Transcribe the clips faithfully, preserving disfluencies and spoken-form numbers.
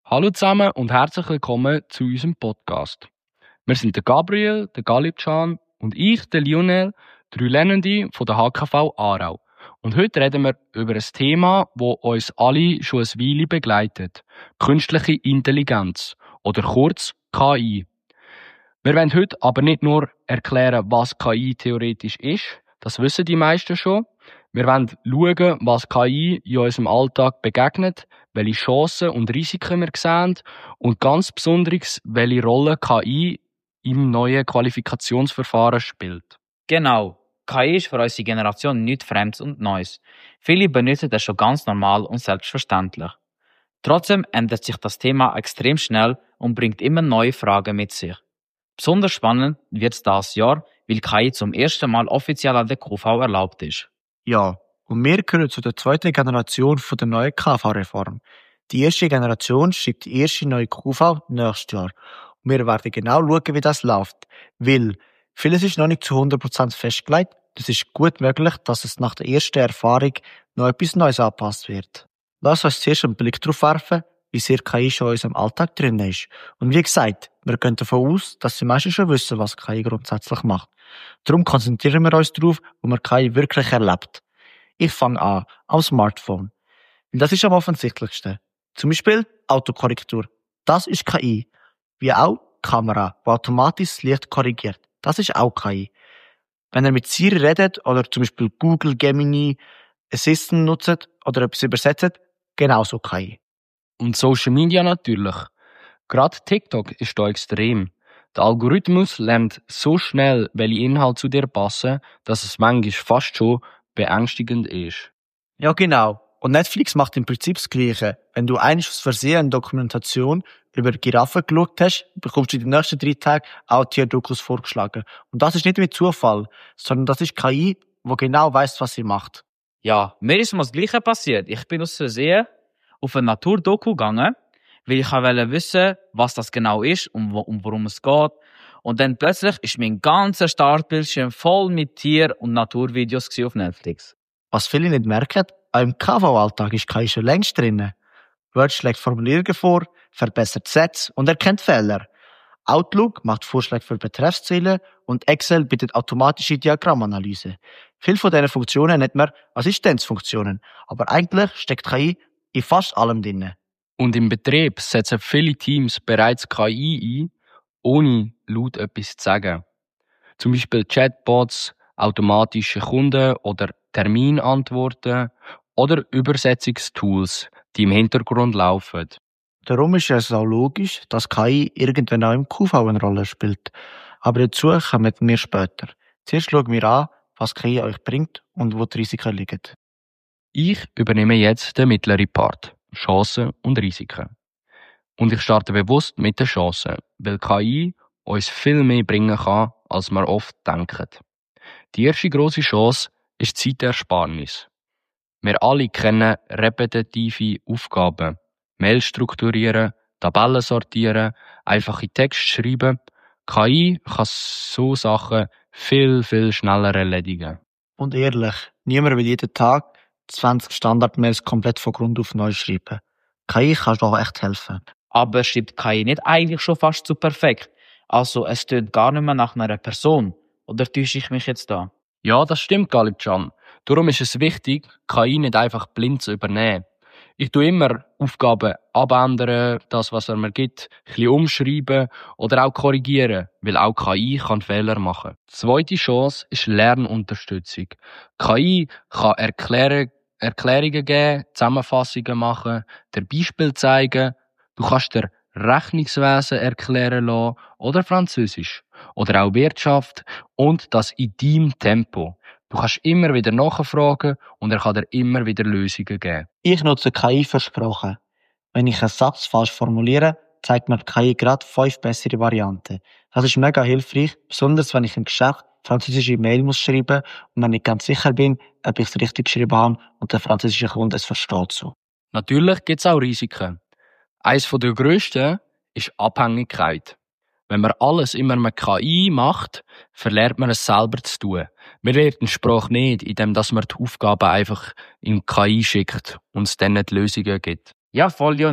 Hallo zusammen und herzlich willkommen zu unserem Podcast. Wir sind der Gabriel, der Galipcan und ich, der Lionel, drei Lernende von der H K V Aarau. Und heute reden wir über ein Thema, das uns alle schon eine Weile begleitet. Künstliche Intelligenz oder kurz K I. Wir wollen heute aber nicht nur erklären, was K I theoretisch ist, das wissen die meisten schon. Wir wollen schauen, was K I in unserem Alltag begegnet, welche Chancen und Risiken wir sehen und ganz besonders, welche Rolle K I im neuen Qualifikationsverfahren spielt. Genau. K I ist für unsere Generation nichts Fremdes und Neues. Viele benutzen das schon ganz normal und selbstverständlich. Trotzdem ändert sich das Thema extrem schnell und bringt immer neue Fragen mit sich. Besonders spannend wird es dieses Jahr, weil K I zum ersten Mal offiziell an der Q V erlaubt ist. Ja, und wir gehören zu der zweiten Generation von der neuen K V-Reform. Die erste Generation schreibt die erste neue Q V nächstes Jahr. Und wir werden genau schauen, wie das läuft. Weil vieles ist noch nicht zu hundert Prozent festgelegt. Es ist gut möglich, dass es nach der ersten Erfahrung noch etwas Neues angepasst wird. Lass uns zuerst einen Blick darauf werfen, wie sehr K I schon in unserem Alltag drin ist. Und wie gesagt, wir gehen davon aus, dass die meisten schon wissen, was K I grundsätzlich macht. Darum konzentrieren wir uns darauf, wo man K I wirklich erlebt. Ich fange an, am Smartphone. Und das ist am offensichtlichsten. Zum Beispiel Autokorrektur. Das ist K I. Wie auch die Kamera, die automatisch das Licht korrigiert. Das ist auch K I. Wenn ihr mit Siri redet oder zum Beispiel Google, Gemini, Assistant nutzt oder etwas übersetzt, genauso K I. Und Social Media natürlich. Gerade TikTok ist da extrem. Der Algorithmus lernt so schnell, welche Inhalte zu dir passen, dass es manchmal fast schon beängstigend ist. Ja, genau. Und Netflix macht im Prinzip das Gleiche. Wenn du einmal aus Versehen eine Dokumentation über Giraffen geschaut hast, bekommst du in den nächsten drei Tagen auch Tierdokus vorgeschlagen. Und das ist nicht mit Zufall, sondern das ist K I, die genau weiss, was sie macht. Ja, mir ist mal das Gleiche passiert. Ich bin aus Versehen auf eine Naturdoku gegangen, weil ich wollte wissen, was das genau ist und um worum es geht. Und dann plötzlich ist mein ganzer Startbildschirm voll mit Tier- und Naturvideos auf Netflix. Was viele nicht merken, auch im K V-Alltag ist K I schon längst drin. Word schlägt Formulierungen vor, verbessert Sätze und erkennt Fehler. Outlook macht Vorschläge für Betreffsziele und Excel bietet automatische Diagrammanalyse. Viele von diesen Funktionen nennt man Assistenzfunktionen, aber eigentlich steckt K I in fast allem drin. Und im Betrieb setzen viele Teams bereits K I ein, ohne laut etwas zu sagen. Zum Beispiel Chatbots, automatische Kunden- oder Terminantworten oder Übersetzungstools, die im Hintergrund laufen. Darum ist es auch logisch, dass K I irgendwann auch im Q V eine Rolle spielt. Aber dazu kommen wir später. Zuerst schauen wir an, was K I euch bringt und wo die Risiken liegen. Ich übernehme jetzt den mittleren Part, Chancen und Risiken. Und ich starte bewusst mit den Chancen, weil K I uns viel mehr bringen kann, als wir oft denken. Die erste grosse Chance ist Zeitersparnis. Wir alle kennen repetitive Aufgaben. Mail strukturieren, Tabellen sortieren, einfache Texte schreiben. K I kann so Sachen viel, viel schneller erledigen. Und ehrlich, niemand will jeden Tag zwanzig Standardmails komplett von Grund auf neu schreiben. K I kann doch echt helfen. Aber schreibt K I nicht eigentlich schon fast zu perfekt? Also es tönt gar nicht mehr nach einer Person. Oder täusche ich mich jetzt da? Ja, das stimmt, Galipcan. Darum ist es wichtig, K I nicht einfach blind zu übernehmen. Ich tue immer Aufgaben abändern, das, was er mir gibt, ein bisschen umschreiben oder auch korrigieren, weil auch K I kann Fehler machen. Die zweite Chance ist Lernunterstützung. K I kann Erklärung, Erklärungen geben, Zusammenfassungen machen, dir Beispiel zeigen. Du kannst dir Rechnungswesen erklären lassen oder Französisch oder auch Wirtschaft und das in deinem Tempo. Du kannst immer wieder nachfragen und er kann dir immer wieder Lösungen geben. Ich nutze K I für Sprache. Wenn ich einen Satz falsch formuliere, zeigt mir K I gerade fünf bessere Varianten. Das ist mega hilfreich, besonders wenn ich im Geschäft französische Mail muss schreiben und mir nicht ganz sicher bin, ob ich es richtig geschrieben habe und der französische Kunde es versteht so. Natürlich gibt es auch Risiken. Eines der grössten ist Abhängigkeit. Wenn man alles immer mit K I macht, verlernt man es selber zu tun. Wir lernen die Sprache nicht, indem man die Aufgaben einfach in K I schickt und es dann nicht Lösungen gibt. Ja, voll, Lionel.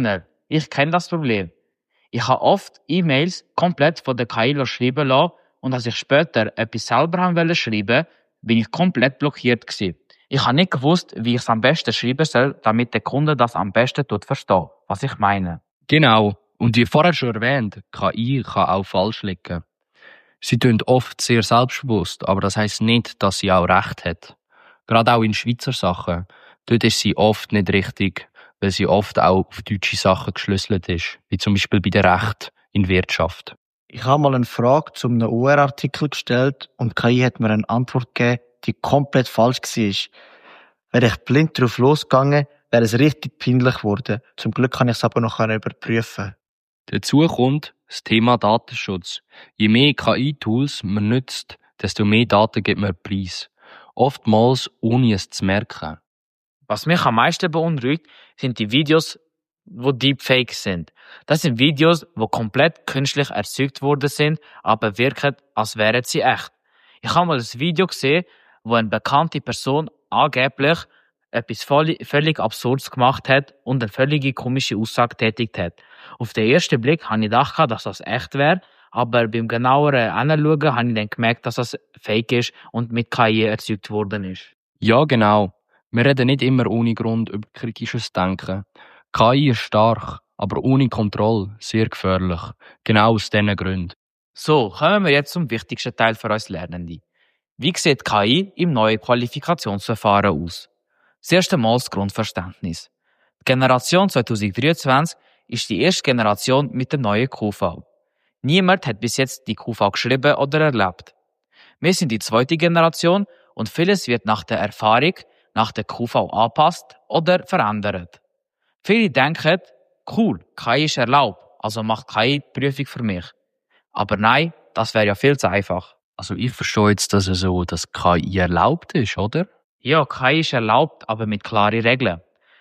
Ich kenne das Problem. Ich habe oft E-Mails komplett von der K I schreiben lassen und als ich später etwas selber haben wollte schreiben, bin ich komplett blockiert gewesen. Ich habe nicht gewusst, wie ich es am besten schreiben soll, damit der Kunde das am besten tut verstehen, was ich meine. Genau. Und wie vorher schon erwähnt, K I kann auch falsch liegen. Sie tun oft sehr selbstbewusst, aber das heisst nicht, dass sie auch recht hat. Gerade auch in Schweizer Sachen. Dort ist sie oft nicht richtig, weil sie oft auch auf deutsche Sachen geschlüsselt ist, wie zum Beispiel bei der Recht in Wirtschaft. Ich habe mal eine Frage zu einem U R-Artikel gestellt und K I hat mir eine Antwort gegeben, die komplett falsch war. Wäre ich blind drauf losgegangen, wäre es richtig peinlich geworden. Zum Glück kann ich es aber noch überprüfen. Dazu kommt das Thema Datenschutz. Je mehr K I-Tools man nutzt, desto mehr Daten gibt man preis. Oftmals ohne es zu merken. Was mich am meisten beunruhigt, sind die Videos, die Deepfake sind. Das sind Videos, die komplett künstlich erzeugt worden sind, aber wirken, als wären sie echt. Ich habe mal ein Video gesehen, wo eine bekannte Person angeblich etwas völlig Absurdes gemacht hat und eine völlig komische Aussage tätigt hat. Auf den ersten Blick habe ich gedacht, dass das echt wäre, aber beim genaueren Anschauen habe ich dann gemerkt, dass das fake ist und mit K I erzeugt worden ist. Ja, genau. Wir reden nicht immer ohne Grund über kritisches Denken. K I ist stark, aber ohne Kontrolle sehr gefährlich. Genau aus diesen Gründen. So, kommen wir jetzt zum wichtigsten Teil für uns Lernende. Wie sieht K I im neuen Qualifikationsverfahren aus? Das erste Mal das Grundverständnis. Die Generation zwanzig dreiundzwanzig ist die erste Generation mit der neuen Q V. Niemand hat bis jetzt die Q V geschrieben oder erlebt. Wir sind die zweite Generation und vieles wird nach der Erfahrung, nach der Q V angepasst oder verändert. Viele denken, cool, K I ist erlaubt, also macht K I die Prüfung für mich. Aber nein, das wäre ja viel zu einfach. Also ich verstehe jetzt, dass es so, dass K I erlaubt ist, oder? Ja, K I ist erlaubt, aber mit klaren Regeln.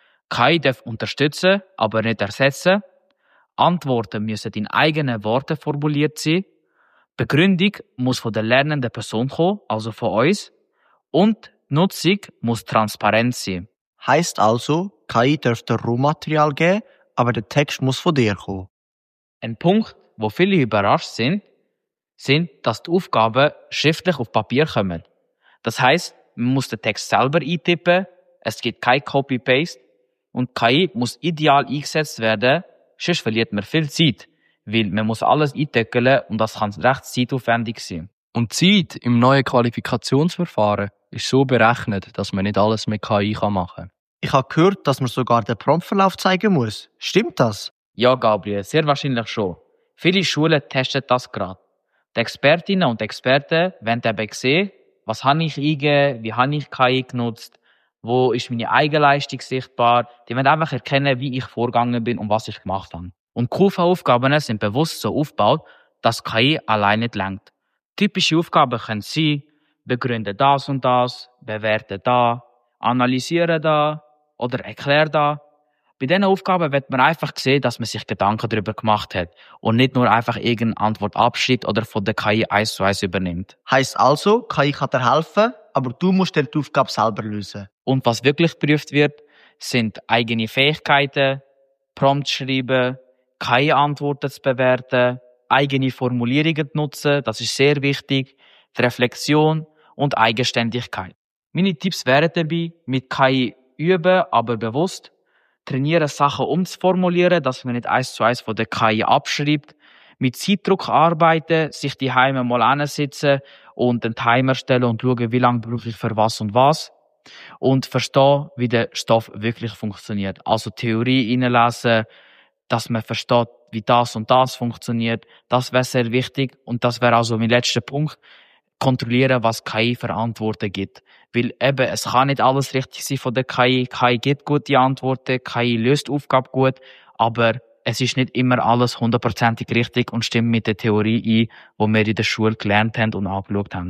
K I darf unterstützen, aber nicht ersetzen. Antworten müssen in eigenen Worten formuliert sein. Begründung muss von der lernenden Person kommen, also von uns. Und die Nutzung muss transparent sein. Heisst also, K I dürfte Rohmaterial geben, aber der Text muss von dir kommen. Ein Punkt, wo viele überrascht sind, sind, dass die Aufgaben schriftlich auf Papier kommen. Das heisst, man muss den Text selber eintippen, es gibt kein Copy-Paste und K I muss ideal eingesetzt werden, sonst verliert man viel Zeit, weil man muss alles eintückeln und das kann recht zeitaufwendig sein. Und die Zeit im neuen Qualifikationsverfahren ist so berechnet, dass man nicht alles mit K I machen kann. Ich habe gehört, dass man sogar den Promptverlauf zeigen muss. Stimmt das? Ja, Gabriel, sehr wahrscheinlich schon. Viele Schulen testen das gerade. Die Expertinnen und Experten wollen eben sehen, was habe ich eingegeben, wie habe ich K I genutzt, wo ist meine Eigenleistung sichtbar. Die wollen einfach erkennen, wie ich vorgegangen bin und was ich gemacht habe. Und Q V-Aufgaben sind bewusst so aufgebaut, dass K I allein nicht reicht. Typische Aufgaben können sein, begründe das und das, bewerte da, analysiere da oder erkläre da. Bei diesen Aufgaben wird man einfach sehen, dass man sich Gedanken darüber gemacht hat und nicht nur einfach irgendeine Antwort abschreibt oder von der K I eins zu eins übernimmt. Heisst also, K I kann dir helfen, aber du musst dir die Aufgabe selber lösen. Und was wirklich geprüft wird, sind eigene Fähigkeiten, Prompts schreiben, K I-Antworten zu bewerten, eigene Formulierungen zu nutzen, das ist sehr wichtig, die Reflexion und Eigenständigkeit. Meine Tipps wären dabei, mit K I üben, aber bewusst, trainieren, Sachen umzuformulieren, dass man nicht eins zu eins von der K I abschreibt, mit Zeitdruck arbeiten, sich die Heime mal hinsitzen und einen Timer stellen und schauen, wie lange brauche ich für was und was. Und verstehen, wie der Stoff wirklich funktioniert. Also Theorie reinlesen, dass man versteht, wie das und das funktioniert. Das wäre sehr wichtig. Und das wäre also mein letzter Punkt. Kontrollieren, was K I für Antworten gibt. Weil eben, es kann nicht alles richtig sein von der K I. K I gibt gute Antworten, K I löst die Aufgabe gut, aber es ist nicht immer alles hundertprozentig richtig und stimmt mit der Theorie ein, die wir in der Schule gelernt haben und angeschaut haben.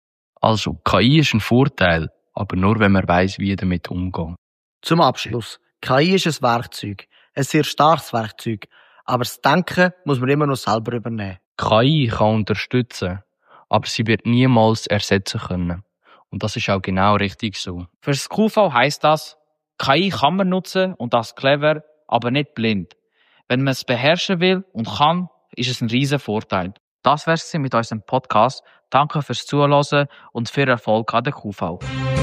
Also, K I ist ein Vorteil, aber nur, wenn man weiss, wie damit umgehen. Zum Abschluss. K I ist ein Werkzeug. Ein sehr starkes Werkzeug. Aber das Denken muss man immer noch selber übernehmen. K I kann unterstützen, aber sie wird niemals ersetzen können. Und das ist auch genau richtig so. Für das Q V heisst das, K I kann man nutzen und das clever, aber nicht blind. Wenn man es beherrschen will und kann, ist es ein riesen Vorteil. Das wär's mit unserem Podcast. Danke fürs Zuhören und viel Erfolg an der Q V.